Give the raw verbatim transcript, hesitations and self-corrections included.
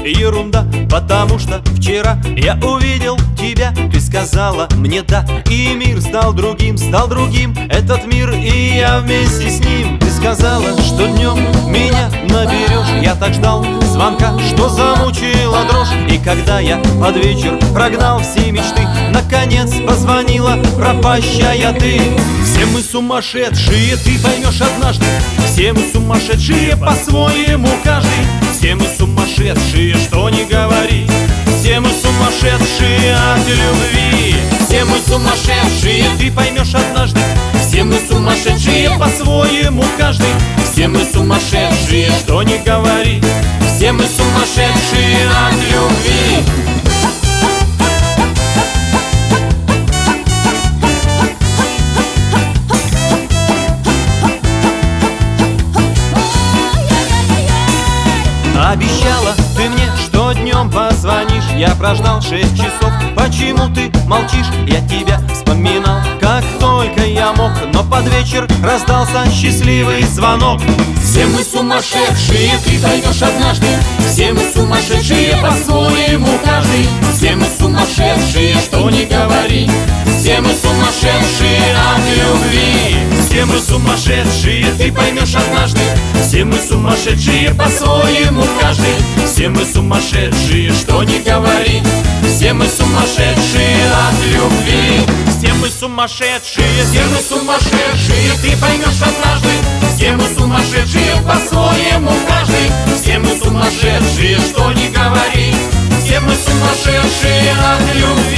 ерунда, потому что вчера я увидел тебя. Ты сказала мне да, и мир стал другим, стал другим этот мир, и я вместе с ним. Ты сказала, что днем меня наберешь. Я так ждал звонка, что замучила дрожь. И когда я под вечер прогнал все мечты, наконец позвонила пропащая ты. Все мы сумасшедшие, ты поймешь однажды. Все мы сумасшедшие по-своему каждый. Все мы сумасшедшие, что ни говори. Все мы сумасшедшие от любви. Все мы сумасшедшие, ты поймешь однажды. Все мы сумасшедшие по-своему каждый. Все мы сумасшедшие, что ни говори. Все мы сумасшедшие от любви. Обещала ты мне, что днем позвонишь. Я прождал шесть часов, почему ты молчишь? Я тебя вспоминал, как только я мог, но под вечер раздался счастливый звонок. Все мы сумасшедшие, ты поймешь однажды. Все мы сумасшедшие по-своему каждый. Все мы сумасшедшие, что ни говори. Все мы сумасшедшие от любви. Все мы сумасшедшие, ты поймешь однажды. Все мы сумасшедшие по-своему каждый. Все мы сумасшедшие, что ни говори. Все мы сумасшедшие от любви. Все мы сумасшедшие, все мы сумасшедшие, ты поймешь однажды. Все мы сумасшедшие по-своему каждый. Все мы сумасшедшие, что ни говори. Все мы сумасшедшие от любви.